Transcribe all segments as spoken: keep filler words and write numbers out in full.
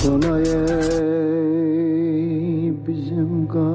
Olay bizim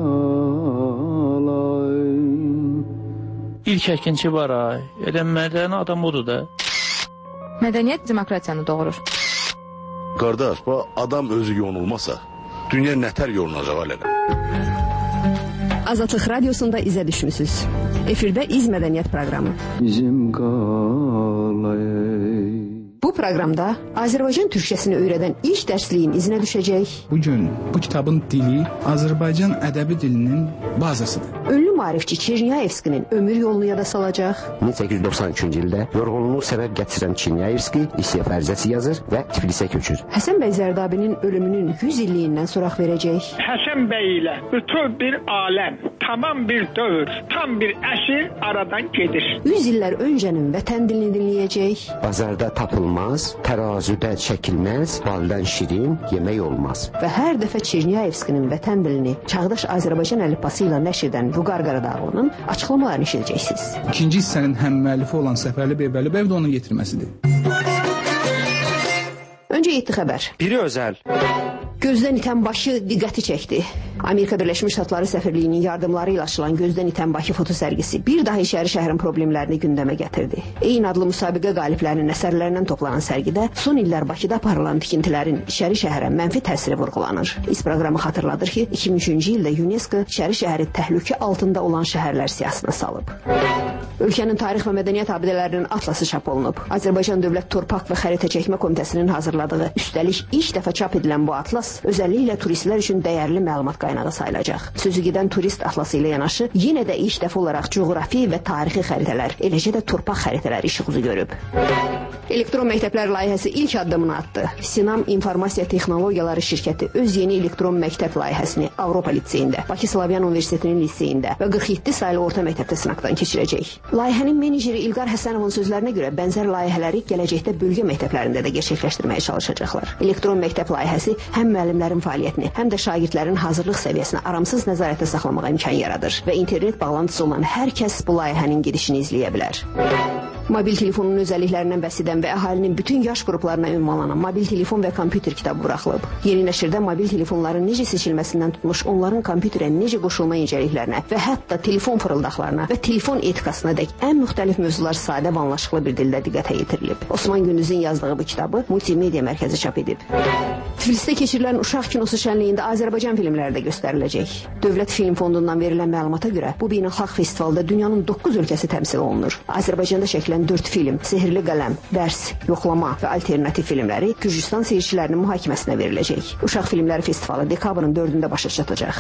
qalay. İlk əkinçi var ay. Elə mədəni adam odur da. Mədəniyyət demokratiyanı doğurur. Qardaş, bu adam özü yonulmasa, dünya nətər yolunacaq alədə? Azadlıq Radiosunda izə düşmüsünüz. Efirdə İz Mədəniyyət proqramı. Bizim qalay. Bu proqramda Azərbaycan türkçəsini öyrədən ilk dərsliyin izinə düşəcək. Bugün bu kitabın dili Azərbaycan ədəbi dilinin bazasıdır. Ünlü maarifçi Çernyayevskinin ömür yolunu yada salacaq. min səkkiz yüz doxsan üçüncü ildə yorğunluq səbəb gətirən Çernyayevski istifa ərizəsi yazır və Tiflisə köçür. Həsən bəy Zərdabinin ölümünün yüz illiyindən soraq verəcək. Həsən bəy ilə bütün bir aləm, tamam bir dövr, tam bir əsir aradan gedir. yüz illər öncənin vətən dilini dinləyəcək. Bazarda tapılmaz, tərazüdə çəkilməz, baldan şirin yemək olmaz. Və hər dəfə Çernyayevskinin vətən dilini çağdaş Azərbaycan əlifbası ilə nəşr edən Vüqar Qaradağlı'nın açıqlamalarını eşidəcəksiniz. İkinci hissənin həm müəllifi olan Səfərli bəy Vəlibəyev də onun yetirməsidir. Öncə yeddi xəbər. Biri özəl. Gözdən itən Bakı diqqəti çəkdi. Amerika Birləşmiş Ştatları səfirliyinin yardımları ilə açılan Gözdən itən Bakı fotosərgisi bir daha İçəri şəhərin problemlərini gündəmə gətirdi. Eyni adlı müsabiqə qaliblərinin əsərlərindən toplanan sərgidə son illər Bakıda aparılan tikintilərin İçəri şəhərə mənfi təsiri vurğulanır. İz proqramı xatırladır ki, iki min üçüncü ildə UNESCO İçəri şəhəri təhlükə altında olan şəhərlər siyahısına salıb. Ölkənin tarix və mədəniyyət abidələrinin atlası çap olunub. Azərbaycan Dövlət Torpaq və Xəritə Çəkmə Komitəsinin hazırladığı, üstəlik ilk dəfə çap edilən bu atlas özəlliklə turistlər üçün dəyərli məlumat qaynağı sayılacaq. Sözü gedən turist atlası ilə yanaşı, yenə də ilk dəfə olaraq coğrafi və tarixi xəritələr, eləcə də torpaq xəritələri işıq üzü görüb. Elektron məktəblər layihəsi ilk addımını atdı. Sinam İnformasiya Texnologiyaları şirkəti öz yeni elektron məktəb layihəsini Avropa liseyində, Bakı Slavyan Universitetinin liseyində və qırx yeddi saylı orta məktəbdə sınaqdan keçirəcək. Layihənin meneceri İlqar Həsənovun sözlərinə görə bənzər layihələri gələcəkdə bölgə məktəblərində də gerçəkləşdirməyə çalışacaqlar. Elektron məktəb layihəsi həm müəllimlərin fəaliyyətini, həm də şagirdlərin hazırlıq səviyyəsini aramsız nəzarətdə saxlamağa imkan yaradır və internet bağlantısı olan hər kəs bu layihənin gedişini izləyə bilər. Mobil telefonun özəlliklərindən bəhs edən və əhalinin bütün yaş qruplarına ünvanlanan mobil telefon və kompüter kitabı buraxılıb. Yeni nəşrdə mobil telefonların necə seçilməsindən tutmuş, onların kompüterə necə qoşulma incəliklərinə və hətta telefon fırıldaqlarına və telefon etikasına dək ən müxtəlif mövzular sadə və anlaşıqlı bir dildə diqqətə yetirilib. Osman Gündüzün yazdığı bu kitabı Multimedia Mərkəzi çap edib. Tiflisdə keçirilən uşaq kinosu şənliyində Azərbaycan filmləri də göstəriləcək. Dövlət Film Fondundan verilən məlumata görə bu beynəlxalq festivalda dünyanın doqquz ölkəsi təmsil olunur. Azərbaycanda çəkilən dörd film, Sehirli Qələm, Dərs, Yoxlama və alternativ filmləri Gürcüstan seyircilərinin mühakiməsinə veriləcək. Uşaq filmləri festivalı dekabrın dördündə başa çatacaq.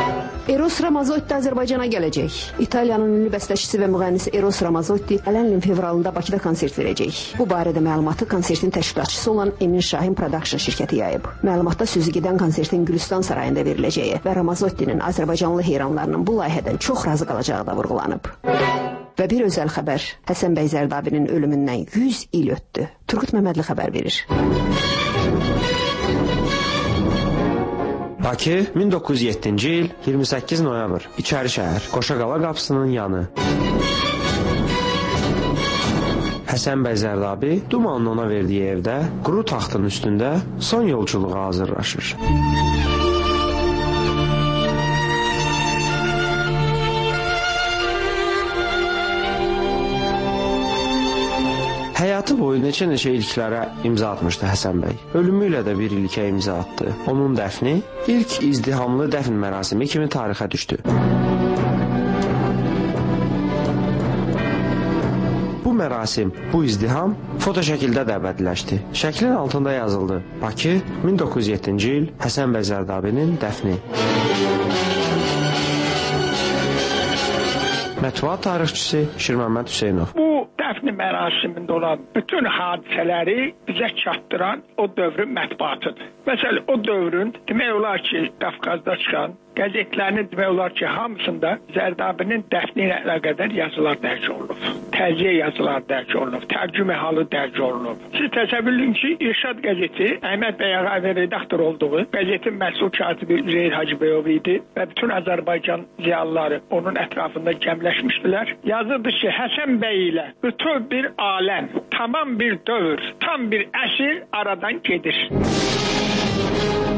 Eros Ramazzotti Azərbaycana gələcək. İtaliyanın ünlü bəstəçisi və müğənnisi Eros Ramazzotti gələn ilin fevralında Bakıda konsert verəcək. Bu barədə məlumatı konsertin təşkilatçısı olan Emin Şahin Production şirkəti yayıb. Məlumatda sözü gedən konsertin Gülüstan sarayında veriləcəyi və Ramazottinin Azərbaycanlı heyranlarının bu layihədən çox razı qalacağı da vurğulanıb. Və bir özəl xəbər, Həsən bəy Zərdabinin ölümündən yüz il ötdü. Turqut Məmmədli xəbər verir. Bakı, min doqquz yüz yeddinci il, iyirmi səkkiz noyabr, İçəri şəhər, Qoşaqala qapısının yanı. Həsən bəy Zərdabi Dumanın ona verdiyi evdə, quru taxtın üstündə son yolculuğa hazırlaşır. Həyatı boyu neçə-neçə ilklərə imza atmışdı Həsən bəy. Ölümü ilə də bir ilkə imza atdı. Onun dəfni ilk izdihamlı dəfn mərasimi kimi tarixə düşdü. Bu mərasim, bu izdiham foto şəkildə də əbədiləşdi. Şəklin altında yazıldı: Bakı, min doqquz yüz yeddinci il, Həsən bəy Zərdabinin dəfni. Mətbuat tarixçisi Şirməmməd Hüseynov. Bu dəfn mərasimində olan bütün hadisələri bizə çatdıran o dövrün mətbuatıdır. Məsələn, o dövrün demək olar ki, Qafqazda çıxan qəzetlərinin demək olar ki, hamısında Zərdabinin dəfni ilə əlaqədar yazılar dərc olunub. Təziyə yazılar dərc olunub, tərcümə halı dərc olunub. Siz təsəvvür edin ki, İrşad qəzeti Əhməd bəy Ağayev redaktor olduğu qəzetin məsul katibi Üzeyir Hacıbəyov idi və bütün Azərbaycan ziyalıları onun ətrafında cəmləşmişdilər. Yazırdı ki, Həsən bəy ilə bütün bir aləm, tamam bir dövr, tam bir əsir aradan gedir.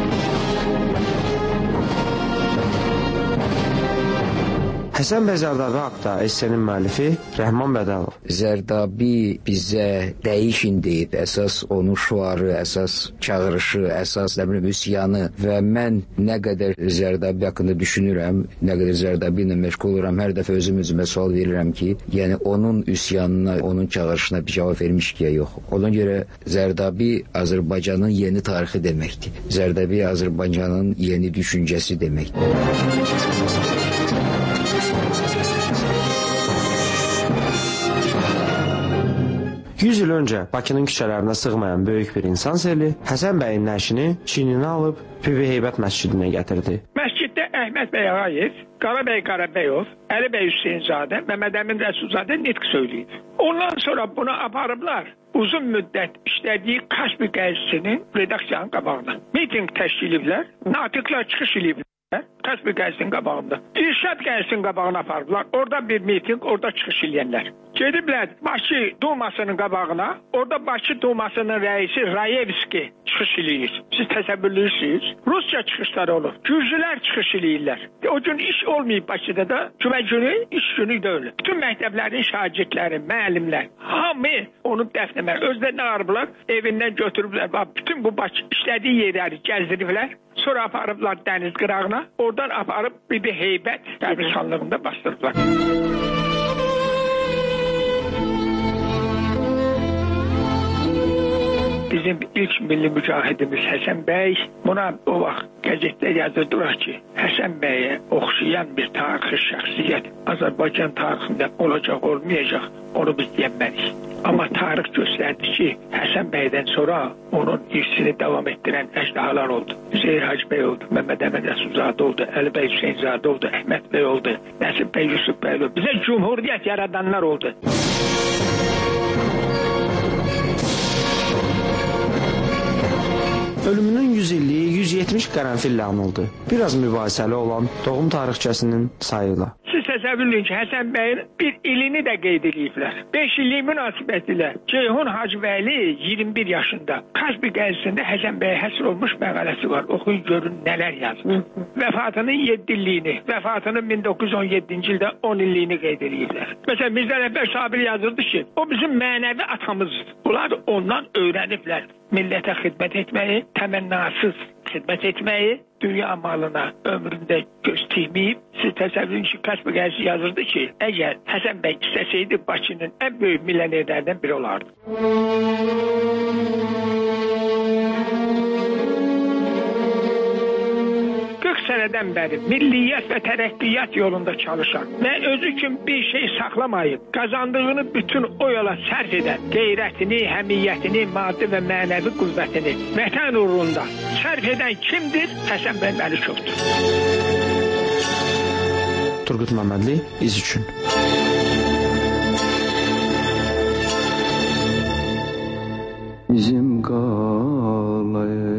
Həsən bəy Zərdabi haqda essenin müəllifi Rəhman Bədəlov. Zərdabi bizə dəyişin deyib, əsas onun şuarı, əsas çağırışı, əsas nə bilim üsyanı və mən nə qədər Zərdabi haqqında düşünürəm, nə qədər Zərdabi ilə məşğul oluram, hər dəfə özüm özümə sual verirəm ki, yəni onun üsyanına, onun çağırışına bir cavab vermiş ki, yox. Ona görə Zərdabi Azərbaycanın yeni tarixi deməkdir. Zərdabi Azərbaycanın yeni düşüncəsi deməkdir. yüz il öncə Bakının küçələrinə sığmayan böyük bir insan seli Həsən bəyin nəşini çiyninə alıb Bibi Heybət məscidinə gətirdi. Məsciddə Əhməd bəy Ağayev, Qarabəy Qarabəyov, Əli bəy Hüseynzadə, Məmməd Əmin Rəsulzadə nitq söyləyib. Ondan sonra bunu aparıblar uzun müddət işlədiyi Kaspi qəzetinin redaksiyanın qabağına. Miting təşkil ediblər, natiqlər çıxış ediblər. Kaspi qəzetinin qabağında. İrşad qəzetinin qabağına aparıblar. Orada bir miting, orada çıxış edənlər. Gediblər Bakı Dumasının qabağına, orada Bakı Dumasının rəisi Rayevski çıxış eləyir. Siz təsəvvürlürsünüz. Rusça çıxışlar olur. Gürcülər çıxış eləyirlər. O gün iş olmayıb Bakıda da. Cümə günü iş günü deyil. Bütün məktəblərin şagirdləri, müəllimlər, hamı onu dəfnəmər. Özlərini arıblar, evindən götürüblər. Bütün bu Bakı işlədiyi yerləri gəzdiriblər. Sonra aparıblar dəniz qırağına. Oradan aparıb Bibi Heybət qəbirstanlığında bastırdılar. Bizim ilk milli mücahidimiz Həsən bəy buna o vaxt qəzetdə yazırdılar ki, Həsən bəyə oxşayan bir tarixi şəxsiyyət Azərbaycan tarixində olacaq, olmayacaq, onu biz deyəmərik. Amma tarix göstərdi ki, Həsən bəydən sonra onun irsini davam etdirən əjdahalar oldu. Üzeyir Hacı bəy oldu, Məmməd Əmin Rəsulzadə oldu, Əli bəy Hüseynzadə oldu, Əhməd bəy oldu, Nəsib bəy Yusuf bəy oldu. Bizə cumhuriyyət yaradanlar oldu. Ölümünün yüz illiyi yüz yetmiş qərənfillə anıldı. Biraz mübahisəli olan doğum tarixçəsinin sayıyla. Siz təsəvvürləyin ki, Həsən bəyin bir ilini də qeyd ediblər. beş illik münasibətilə Ceyhun Hacıbəyli iyirmi bir yaşında Kaspi qəzetində Həsən bəyə həsr olmuş məqaləsi var. Oxuyun görün nələr yazmış. Vəfatının yeddi illiyini, vəfatının min doqquz yüz on yeddinci ildə on illiyini qeyd ediblər. Məsələn, Mirzə Rəhbər Sabir yazırdı ki, o bizim mənəvi atamızdır. Bunlar ondan öyrəniblər. Millətə xidmət etməyi, təmənnasız xidmət etməyi, dünya malına ömründə göz tikməyib. Siz təsəvvürün ki, Kaspi qəzeti yazırdı ki, əgər Həsən bəy istəsəydi Bakının ən böyük milyonerlərdən biri olardı. qırx sənədən bəri milliyyət və tərəqqiyat yolunda çalışan və özü üçün bir şey saxlamayıb, qazandığını bütün o yola sərf edən, qeyrətini, həmiyyətini, maddi və mənəvi qüvvətini vətən uğrunda sərf edən kimdir? Həsən bəy Məlikovdur. Turgut Məmmədli, İz üçün. Bizim qalay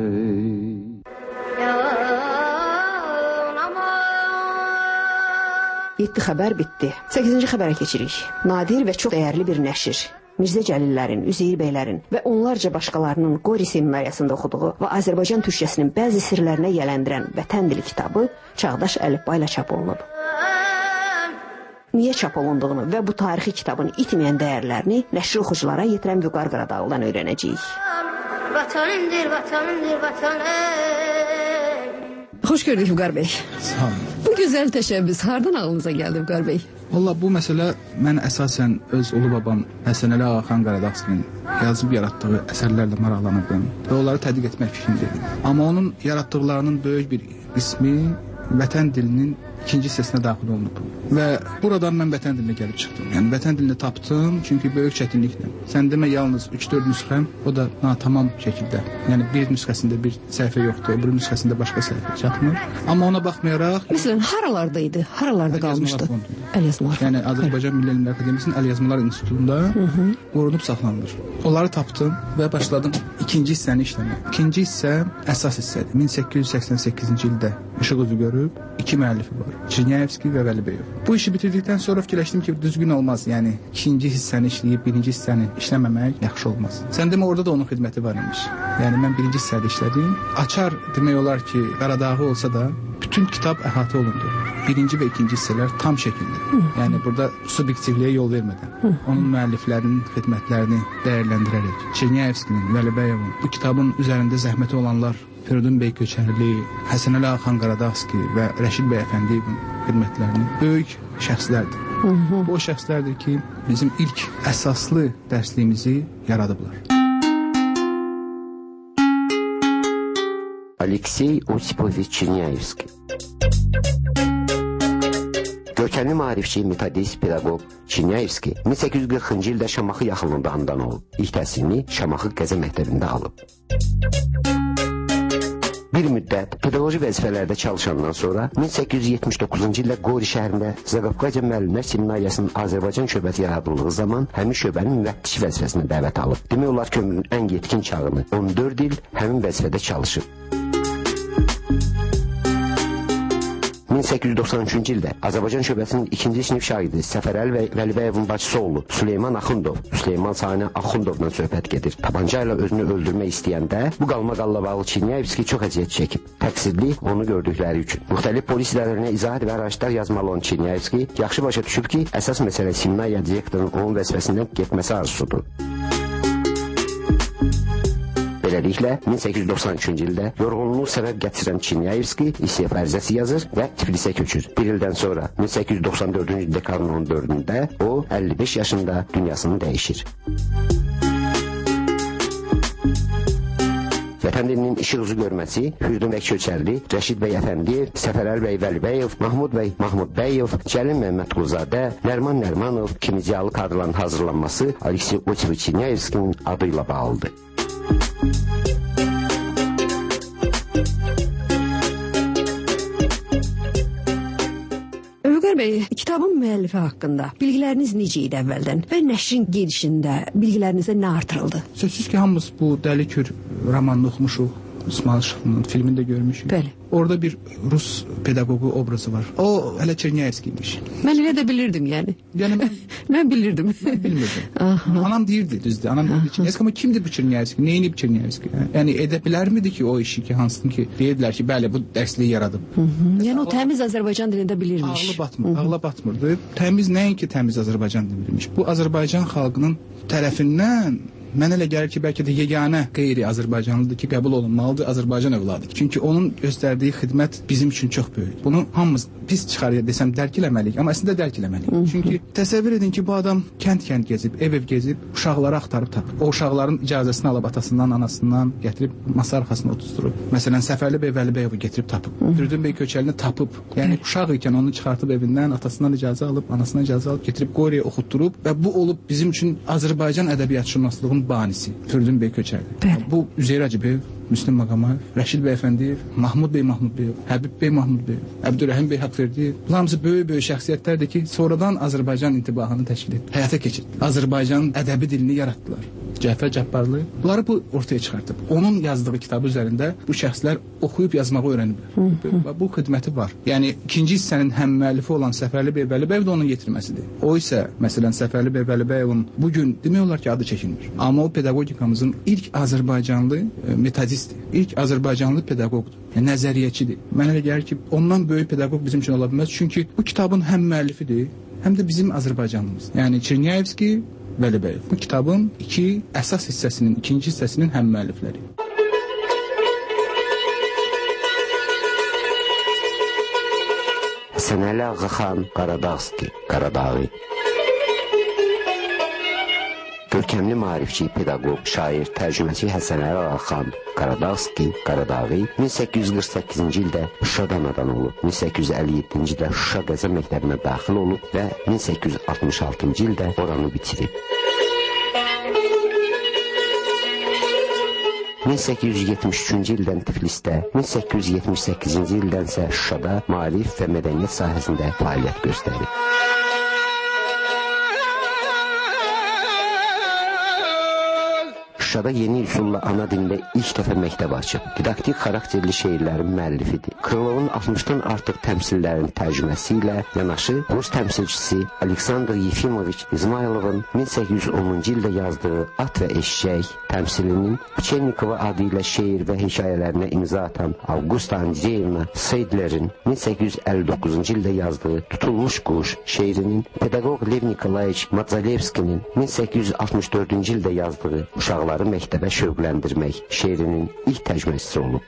yeddi xəbər bitdi. səkkizinci xəbərə keçirik. Nadir və çox dəyərli bir nəşr. Mirzə Cəlillərin, Üzeyir bəylərin və onlarca başqalarının Qori seminariyasında oxuduğu və Azərbaycan türkçəsinin bəzi sirlərinə yələndirən Vətən dili kitabı çağdaş əlifba ilə çap olunub. Niyə çap olunduğunu və bu tarixi kitabın itməyən dəyərlərini nəşr oxuculara yetirən Vüqar Qaradağlıdan öyrənəcəyik. Vətənimdir, vətənimdir, vətənim. Xoş gördük Vüqar bəy. Sağ olun. Bu gözəl təşəbbüs hardan ağlınıza gəldi Vüqar bəy? Valla bu məsələ mən əsasən öz ulu babam Həsən Əli Ağaxan Qaradağlı'nın yazıb yaratdığı əsərlərlə maraqlanırdım və onları tədqiq etmək fikrindeydim. Amma onun yaratdıqlarının böyük bir qismi vətən dilinin ikinci hissəsinə daxil olunub. Və buradan mən vətən dilinə gəlib çıxdım. Yəni vətən dilini tapdım, çünki böyük çətinliklə. Sən demə yalnız üç dörd nüsxəm, o da natamam şəkildə. Yəni bir nüsxəsində bir səhifə yoxdur, bir nüsxəsində başqa səhifə çatmır. Amma ona baxmayaraq... Məsələn, haralardaydı? Haralarda qalmışdı? Əlyazmalar. Yəni Azərbaycan Milli Elmlər Akademiyasının Əlyazmalar İnstitutunda qorunub saxlanılır. Onları tapdım və başladım ikinci hissəni işləmək. İkinci hissə əsas hissədir. min səkkiz yüz səksən səkkizinci ildə işıq üzü görüb, iki müəllifi var. Çirniyevski və Vəlibəyov. Bu işi bitirdikdən sonra fikirləşdim ki, düzgün olmaz. Yəni ikinci hissəni işləyib birinci hissəni işləməmək yaxşı olmaz. Sən demə orada da onun xidməti var imiş. Yəni mən birinci hissədə işlədim. Açar demək olar ki, Qaradağı olsa da bütün bütün kitab əhatə olundu. Birinci və ikinci hissələr tam şəkildə. Hı. Yəni burada subyektivliyə yol vermədən, Hı. onun müəlliflərinin xidmətlərini dəyərləndirərək, Çernyayevskinin, Vəlibəyevin, bu kitabın üzərində zəhməti olanlar Firidun bəy Köçərli, Həsənəli Ağaxan Qaradağski və Rəşid bəy Əfəndiyevin xidmətlərini böyük şəxslərdir. Hı -hı. Bu o şəxslərdir ki, bizim ilk əsaslı dərsliyimizi yaradıblar. Aleksey Osipovich Çernyayevski. Görkəmli maarifçi, metodist, pedaqoq Çernyayevski min səkkiz yüz qırxıncı ildə Şamaxı yaxınlığında anadan olub. İlk təhsilini Şamaxı Qəzə məktəbində alıb. Bir müddət pedaqoji vəzifələrdə çalışandan sonra min səkkiz yüz yetmiş doqquzuncu ildə Qori şəhərində Zaqafqaca müəllimlər seminariyasının Azərbaycan şöbəti yaradıldığı zaman həmin şöbənin müvəqqəti vəzifəsinə dəvət alıb. Demək olar ki, ömrünün ən yetkin çağını on dörd il həmin vəzifədə çalışıb. min səkkiz yüz doxsan üçüncü ildə Azərbaycan şöbəsinin ikinci sinif şagirdi Səfərəli və Vəlibəyevin bacısı oğlu Süleyman Axundov, Süleyman Sani Axundovla söhbət gedir. Tabanca ilə özünü öldürmək istəyəndə bu qalmaqalla bağlı Çernyayevski çox əziyyət çəkib. Təqsirli onu gördükləri üçün. Müxtəlif polis idarələrinə izahat və araçlar yazmalı olan Çernyayevski yaxşı başa düşüb ki, əsas məsələ seminariya direktorunun onun vəzifəsindən getməsi arzusudur. Beləliklə, min səkkiz yüz doxsan üçüncü ildə yorğunluğu səbəb gətirən Çernyayevski istefa ərizəsi yazır və Tiflisə köçür. Bir ildən sonra min səkkiz yüz doxsan dördüncü il dekabrın on dördündə o əlli beş yaşında dünyasını dəyişir. Vətən dilinin işıq üzü görməsi Firidun bəy Köçərli, Rəşid bəy Əfəndiyev, Səfərəli bəy Vəlibəyev, Mahmud bəy Mahmud Bəyev, Cəlil Məmmədquluzadə, Nərman Nərmanov kimi ziyalı kadrların hazırlanması Aleksey Osipovich Çernyayevskinin adı ilə bağlıdır. Övqar bəy, kitabın müəllifi haqqında bilgiləriniz necə idi əvvəldən və nəşrin gedişində bilgilerinizdə nə artırıldı? Sözsüz ki, hamımız bu Dəli Kür romanını oxumuşuq, İsmail Şıxlının filmində görmüşük. Bəli. Orada bir Rus pedaqoqu obrazı var. O hələ Çernyayevskiymiş. Mən elə də bilirdim yəni. Yəni mən mən bilirdim. Mən bilmirdim. Anam deyirdi düzdür. Anam deyirdi Çernyayevski, amma kimdir bu Çernyayevski? Neyinib Çernyayevski? Yəni edə bilərmidi ki o işi ki, hansını ki deyirdilər ki, bəli bu dərsliyi yaradıb. Yəni o təmiz Azərbaycan dilində bilirmiş. Ağlı batmır, ağla batmırdı. Təmiz nəinki təmiz Azərbaycan dilində bilirmiş. Bu Azərbaycan xalqının tərəfindən mənə elə gəlir ki, bəlkə də yeganə qeyri-Azərbaycanlıdır ki, qəbul olunmalıdır Azərbaycan övladı. Çünki onun göstərdiyi xidmət bizim üçün çox böyük. Bunu hamımız pis çıxarıya desəm dərk eləməliyik, amma əslində dərk eləməliyik. Çünki təsəvvür edin ki, bu adam kənd-kənd gezib, ev-ev gezib, uşaqları axtarıb tapıb. O uşaqların icazəsini alıb atasından, anasından gətirib masa arxasına oturtdurub. Məsələn, Səfərli bəy Vəlibəyevi gətirib tapıb. Firidun bəy Köçərlini tapıb. Yəni uşaq ikən onu çıxartıb evindən, atasından icazə alıb, anasından icazə alıb, gətirib Qoriyə oxutdurub və bu olub bizim üçün Azərbaycan ədəbiyyatşünaslığının banisi Firidun bəy Köçərli. Bu Üzeyir Hacıbeyev, Müslüm Maqamayev, Rəşid bəy Əfəndiyev, Mahmud bəy Mahmud bəy, Həbib bəy Mahmud bəy, Əbdürrəhim bəy Haqverdiyev. Bunlar hamısı böyük-böyük şəxsiyyətlərdir ki, sonradan Azərbaycan intibahını təşkil etdi, həyata keçirdi. Azərbaycan ədəbi dilini yaratdılar. Cəfər Cabbarlı bunları bu ortaya çıxartıb. Onun yazdığı kitabı üzərində bu şəxslər oxuyub yazmağı öyrəniblər. Bu xidməti var. Yəni ikinci hissənin həm müəllifi olan Səfərli bəy Vəlibəyev də onun yetirməsidir. O isə məsələn Səfərli bəy Vəlibəyevin bu gün demək olar ki, adı çəkilmir. Amma o pedagogikamızın ilk Azərbaycanlı e, metodistdir. İlk Azərbaycanlı pedaqoqdur. Yəni nəzəriyyəçidir. Mənə elə gəlir ki, ondan böyük pedaqoq bizim üçün ola bilməz. Çünki bu kitabın həm müəllifidir, həm də bizim Azərbaycanlımız. Yəni Çernyayevski, Vəlibəyev. Bu kitabın iki əsas hissəsinin, ikinci hissəsinin həm müəllifləri. Həsənəli Ağaxan Qaradağski, Qaradağı. Görkəmli maarifçi, pedaqoq, şair, tərcüməçi Həsənəli Ağaxan Qaradağski, Qaradağı min səkkiz yüz qırx səkkizinci ildə Şuşada anadan olub. min səkkiz yüz əlli yeddinci ildə Şuşa Qəzə məktəbinə daxil olub və min səkkiz yüz altmış altıncı ildə oranı bitirib. min səkkiz yüz yetmiş üçüncü ildən Tiflisdə, min səkkiz yüz yetmiş səkkizinci ildən isə Şuşada maarif və mədəniyyət sahəsində fəaliyyət göstərib. Şuşada yeni üsulla ana dilində ilk dəfə məktəb açıb. Didaktik xarakterli şeirlərin müəllifidir. Krılovun altmışdan artıq təmsillərin tərcüməsi ilə yanaşı rus təmsilçisi Aleksandr Yefimoviç İzmaylovun min səkkiz yüz onuncu ildə yazdığı At və Eşşək təmsilinin Pçennikova adı ilə şeir və hekayələrinə imza atan Avgusta Andreyevna Seydlerin min səkkiz yüz əlli doqquzuncu ildə yazdığı Tutulmuş Quş şeirinin pedaqoq Lev Nikolayeviç Madzalevskinin min səkkiz yüz altmış dördüncü ildə yazdığı Uşaqları məktəbə şövqləndirmək şeirinin ilk tərcüməsisi olub.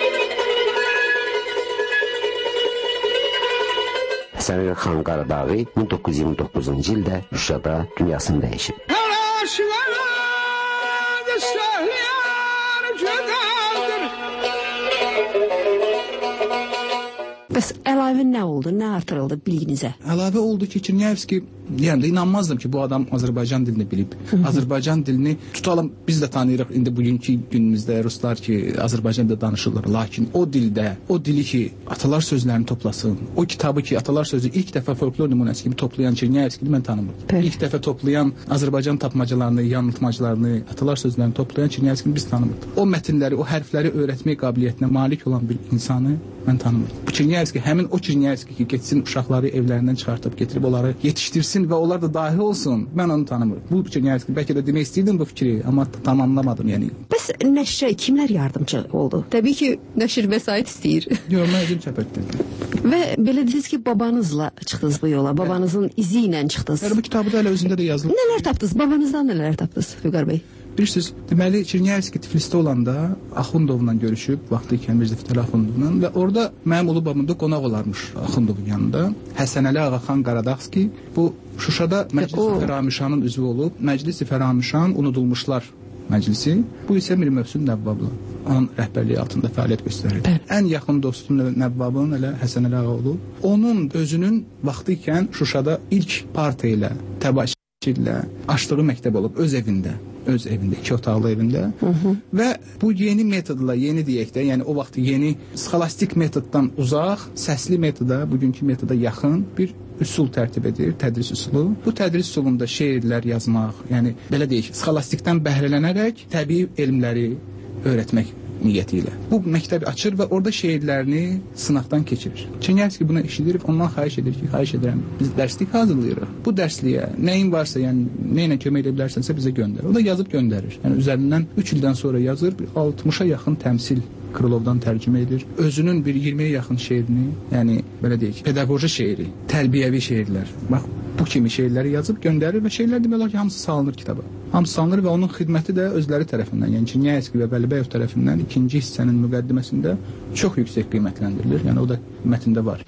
Həsən Əli xan Qaradağı min doqquz yüz iyirmi doqquzuncu ildə Şuşada dünyasını dəyişib. Bəs əlavə nə oldu, nə artırıldı bilginizə? Əlavə oldu ki, Çernyayevski, yəni inanmazdım ki, bu adam Azərbaycan dilini bilib. Azərbaycan dilini tutalım, biz də tanıyırıq indi bugünkü günümüzdə ruslar ki, Azərbaycan dilində danışırlar. Lakin o dildə, o dili ki, atalar sözlərini toplasın, o kitabı ki, atalar sözü ilk dəfə folklor nümunəsi kimi toplayan Çernyayevskini mən tanımırdım. Pəh. İlk dəfə toplayan Azərbaycan tapmacalarını, yanıltmacalarını, atalar sözlərini toplayan Çernyayevskini biz tanımırdıq. O mətinləri, o hərfləri öyrətmək qabiliyyətinə malik olan bir insanı mən tanımırdım. Bu Çernyayevski, həmin o Çernyayevski ki, getsin uşaqları evlərindən çıxartıb getirib onları yetişdirsin və onlar da dahi olsun, mən onu tanımırım. Bu Çernyayevski, bəlkə də demək istəyirdim bu fikri, amma tamamlamadım yəni. Bəs nəşrə kimlər yardımcı oldu? Təbii ki, nəşr vəsait istəyir. Yox, mən özüm çəpətdim. Və belə dediniz ki, babanızla çıxdınız bu yola, babanızın izi ilə çıxdınız. Yəni, bu kitabı da elə özündə də yazılıb. Nələr tapdınız, babanızdan nələr tapdınız Füqar bəy? Bilirsiniz, deməli, Çernyayevski Tiflisdə olanda Axundovla görüşüb, vaxtı ikən Mirzə Fətəli Axundovla və orada mənim ulu babamda qonaq olarmış Axundovun yanında. Həsən Əli Ağaxan Qaradağski, bu Şuşada Məclis-i Fəramişanın üzvü olub, Məclis-i Fəramişan Unudulmuşlar Məclisi, bu isə Mir Mövsüm Nəvvablı, onun rəhbərliyi altında fəaliyyət göstərir. Bəli. Ən yaxın dostu Nəvvabın elə Həsən Əli Ağa olub. Onun özünün vaxtı ikən Şuşada ilk partiya ilə, təbaşir ilə açdığı məktəb olub, öz evində. öz evində, iki otaqlı evində. Hı -hı. Və bu yeni metodla, yeni deyək də, yəni o vaxt yeni sxolastik metoddan uzaq, səsli metoda, bugünkü metoda yaxın bir üsul tərtib edir, tədris üsulu. Bu tədris üsulunda şeirlər yazmaq, yəni belə deyək, sxolastikdən bəhrələnərək təbii elmləri öyrətmək niyyəti ilə. Bu məktəbi açır və orada şeirlərini sınaqdan keçirir. Çernyayevski buna eşidir, ondan xahiş edir ki, xahiş edirəm, biz dərslik hazırlayırıq. Bu dərsliyə nəyin varsa, yəni nə ilə kömək edə bilərsənsə bizə göndər. O da yazıb göndərir. Yəni üzərindən üç ildən sonra yazır, altmışa yaxın təmsil Krılovdan tərcümə edir. Özünün bir iyirmiyə yaxın şeirini, yəni belə deyək, pedaqoji şeiri, tərbiyəvi şeirlər. Bax, bu kimi şeirləri yazıb göndərir və şeirlər demək olar ki, hamısı salınır kitaba. Hamısı salınır və onun xidməti də özləri tərəfindən, yəni Çernyayevski və Vəlibəyov tərəfindən ikinci hissənin müqəddiməsində çox yüksək qiymətləndirilir. Yəni o da mətndə var.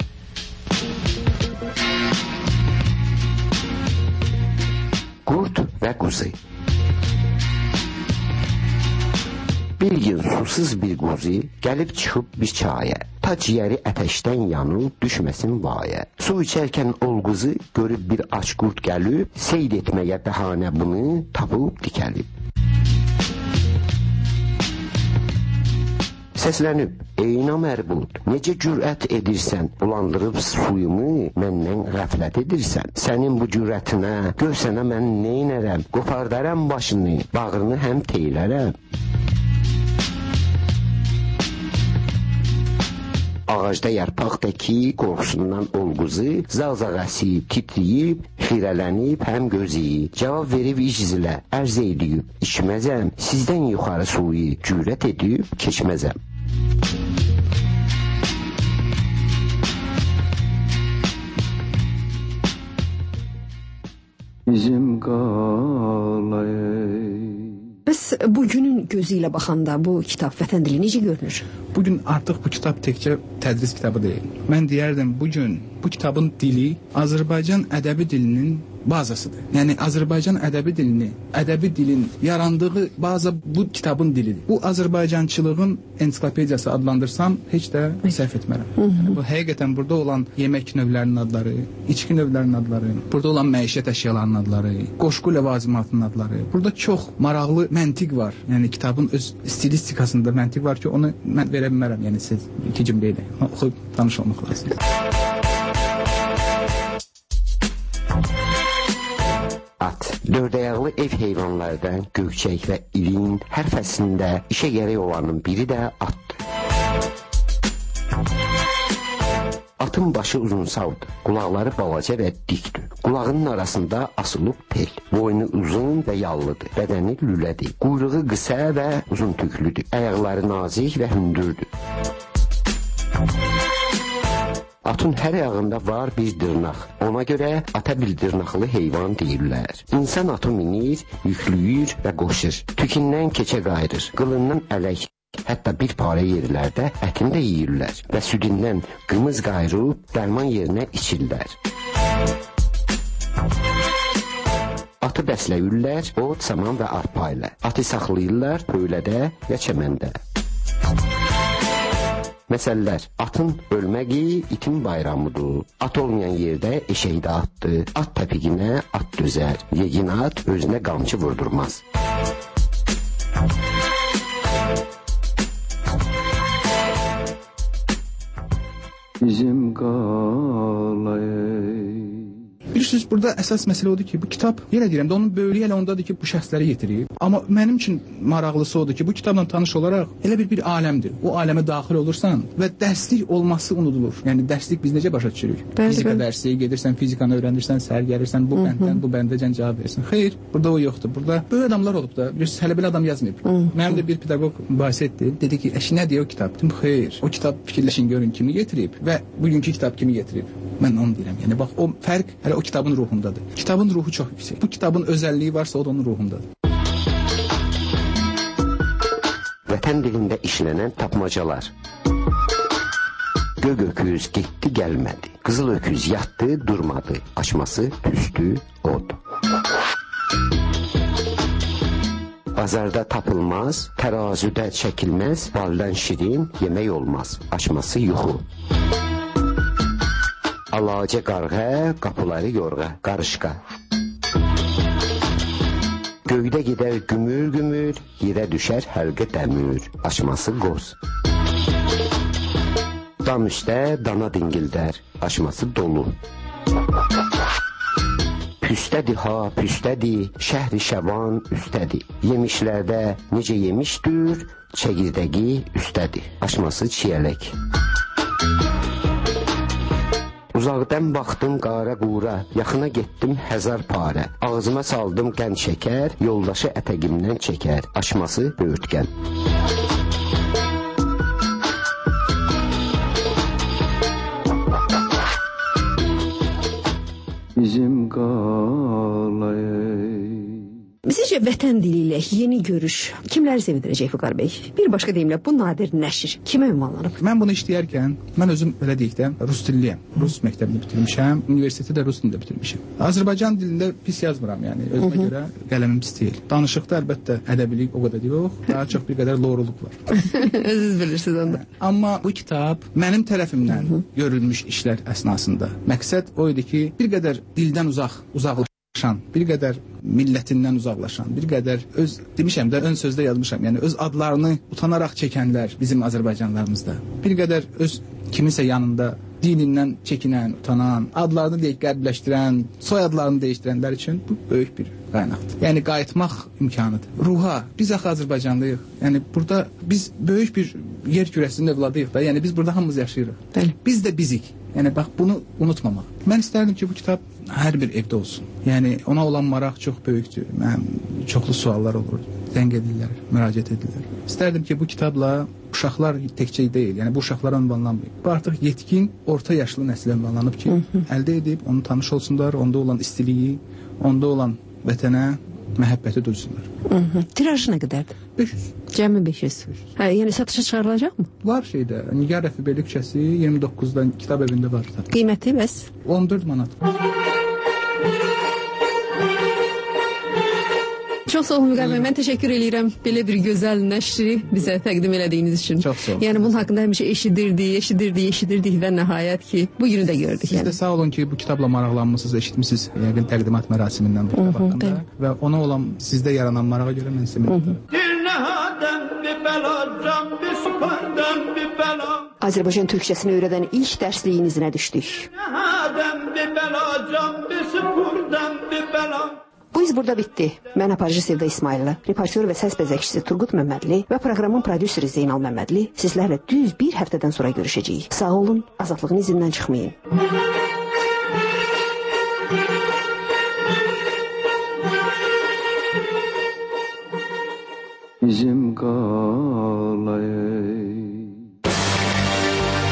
Qurd və quzu. Bir gün susuz bir quzu gəlib çıxıb bir çaya. Ta ciyəri ətəşdən yanıb düşməsin vaya. Su içərkən ol quzu görüb bir aç qurd gəlib, seyd etməyə bəhanə bunu tapıb dikəlib. Səslənib, ey namərbud, necə cürət edirsən, bulandırıb suyumu məndən qəflət edirsən. Sənin bu cürətinə, gör sənə mən neynərəm, qopardaram başını, bağrını həm teylərəm. Ağacda yarpaqdakı qorxusundan olquzu, zağzağəsi titriyib, xirələnib həm gözü. Cavab verib iczilə, ərz edib, içməzəm, sizdən yuxarı suyu cürət edib, keçməzəm. Bizim qalay. Bəs bugünün gözü ilə baxanda bu kitab vətən dili necə görünür? Bugün artıq bu kitab təkcə tədris kitabı deyil. Mən deyərdim, bugün bu kitabın dili Azərbaycan ədəbi dilinin bazasıdır. Yəni Azərbaycan ədəbi dilini, ədəbi dilin yarandığı baza bu kitabın dilidir. Bu Azərbaycançılığın ensiklopediyası adlandırsam heç də səhv etmərəm. Yəni, bu həqiqətən burada olan yemək növlərinin adları, içki növlərinin adları, burada olan məişət əşyalarının adları, qoşqu ləvazimatının adları. Burada çox maraqlı məntiq var. Yəni kitabın öz stilistikasında məntiq var ki, onu mən verə bilmərəm. Yəni siz iki cümlə ilə oxuyub tanış olmaq lazımdır. At, Dördəyaqlı ev heyvanlardan gökçək və ilin hər fəslində işə gərək olanın biri də atdır. Atın başı uzunsavdır, qulaqları balaca və dikdir. Qulağının arasında asılıb tel. Boynu uzun və yallıdır, bədəni lülədir. Quyruğu qısa və uzun tüklüdür. Ayaqları nazik və hündürdür. Atın hər ayağında var bir dırnaq. Ona görə ata bir dırnaqlı heyvan deyirlər. İnsan atı minir, yüklüyür və qoşur. Tükündən keçə qayırır, qılından ələk. Hətta bir parə yerlərdə ətini də yeyirlər və südündən qımız qayırıb dərman yerinə içirlər. Atı bəsləyirlər, ot, saman və arpa ilə. Atı saxlayırlar töylədə və çəməndə. Məsəllər, atın ölməyi itin bayramıdır. At olmayan yerdə eşəkdə atdır. At təpiqinə at dözər. Yegin at özünə qamçı vurdurmaz. Bizim qalayı. Bilirsiniz, burada əsas məsələ odur ki, bu kitab, yenə deyirəm də, onun böyüklüyü elə ondadır ki, bu şəxsləri yetirib. Amma mənim üçün maraqlısı odur ki, bu kitabla tanış olaraq elə bir bir aləmdir. O aləmə daxil olursan və dərslik olması unudulur. Yəni dərslik biz necə başa düşürük? Fizika dərsi, gedirsən, fizikanı öyrənirsən, səhər gəlirsən, bu bənddən, bu bəndəcən cavab verirsən. Xeyr, burada o yoxdur. Burada böyük adamlar olub da, bilirsiniz, hələ belə adam yazmayıb. Mənim də bir pedaqoq mübahisə etdi. Dedi ki, əşi nə deyə o kitab? Dedim, xeyr, o kitab fikirləşin görün kimi getirib və bugünkü kitab kimi getirib. Mən onu deyirəm. Yəni bax, o fərq hələ o kitabın ruhundadır. Kitabın ruhu çox yüksək. Bu kitabın özəlliyi varsa o da onun ruhundadır. Vətən dilində işlənən tapmacalar. Göq öküz getdi, gəlmədi. Qızıl öküz yatdı, durmadı. Açması tüstü, od. Bazarda tapılmaz, tərazüdə çəkilməz, baldan şirin yemək olmaz. Açması yuxu. Alacə qarğa, qapıları yorğa, qarışqa. Göydə gedər gümür-gümür, yerə düşər həlqə dəmür, açması qoz. Dam üstə dana dingildər, açması dolu. Püstədir ha, püstədir, şəhri şəvan üstədir. Yemişlərdə necə yemişdir, çəkirdəgi üstədir, açması çiyələk. Uzaqdan baxdım qara qura, yaxına getdim həzar parə. Ağzıma saldım qənd şəkər, yoldaşı ətəqimdən çəkər. Açması böyürtkən. Bizim qalayı. Sizcə vətən dili ilə yeni görüş kimləri sevindirəcək Vüqar bəy? Bir başqa deyimlə, bu nadir nəşr kimə ünvanlanıb? Mən bunu işləyərkən, mən özüm belə deyək də, rus dilliyəm. Rus məktəbini bitirmişəm, universiteti də rus dilində bitirmişəm. Azərbaycan dilində pis yazmıram, yəni özümə Hı -hı. görə qələmim pis deyil. Danışıqda əlbəttə ədəbilik o qədər yox, daha çox bir qədər loruluq var. Siz bilirsiniz onda. Amma bu kitab mənim tərəfimdən Hı -hı. görülmüş işlər əsnasında. Məqsəd o idi ki, bir qədər dildən uzaq, uzaqlaşan, bir qədər millətindən uzaqlaşan, bir qədər öz, demişəm də, ön sözdə yazmışam, yəni öz adlarını utanaraq çəkənlər bizim Azərbaycanlarımızda. Bir qədər öz kiminsə yanında dinindən çəkinən, utanan, adlarını deyək qərbləşdirən, soyadlarını dəyişdirənlər üçün bu böyük bir qaynaqdır. Yəni qayıtmaq imkanıdır. Ruha, biz axı Azərbaycanlıyıq. Yəni burada biz böyük bir yer kürəsinin övladıyıq da, yəni biz burada hamımız yaşayırıq. Bəli. Biz də bizik. Yəni bax bunu unutmamaq. Mən istərdim ki, bu kitab hər bir evdə olsun. Yəni ona olan maraq çox böyükdür. Mənim çoxlu suallar olur. Zəng edirlər, müraciət edirlər. İstərdim ki, bu kitabla uşaqlar təkcə deyil, yəni bu uşaqlara ünvanlanmıyor. Bu artıq yetkin, orta yaşlı nəslə ünvanlanıb ki, Hı -hı. əldə edib onu tanış olsunlar, onda olan istiliyi, onda olan vətənə məhəbbəti duysunlar. Hı -hı. Tirajı nə qədərdir? beş yüz. Cəmi beş yüz. Hə, yəni satışa çıxarılacaq mı? Var şeydə, Nigar Rəfibeli küçəsi iyirmi doqquzda kitab evində var. Qiyməti bəs? on dörd manat. Çox sağ olun Vüqar bəy, mən təşəkkür edirəm belə bir gözəl nəşri bizə təqdim elədiyiniz üçün. Çox sağ olun. Yəni bunun haqqında həmişə eşidirdik, eşidirdik, eşidirdik və nəhayət ki, bu günü də gördük. Siz yəni. də sağ olun ki, bu kitabla maraqlanmısınız, eşitmisiniz yəqin təqdimat mərasimindən bu kitab haqqında və ona olan sizdə yaranan marağa görə mən sizə minnətdaram. Azərbaycan türkçəsini öyrədən ilk dərsliyinizə düşdük. Bu iz burada bitdi. Mən aparıcı Sevda İsmailova, reportyor və səs bəzəkçisi Turqut Məmmədli və proqramın prodüseri Zeynal Məmmədli sizlərlə düz bir həftədən sonra görüşəcəyik. Sağ olun, azadlığın izindən çıxmayın. Bizim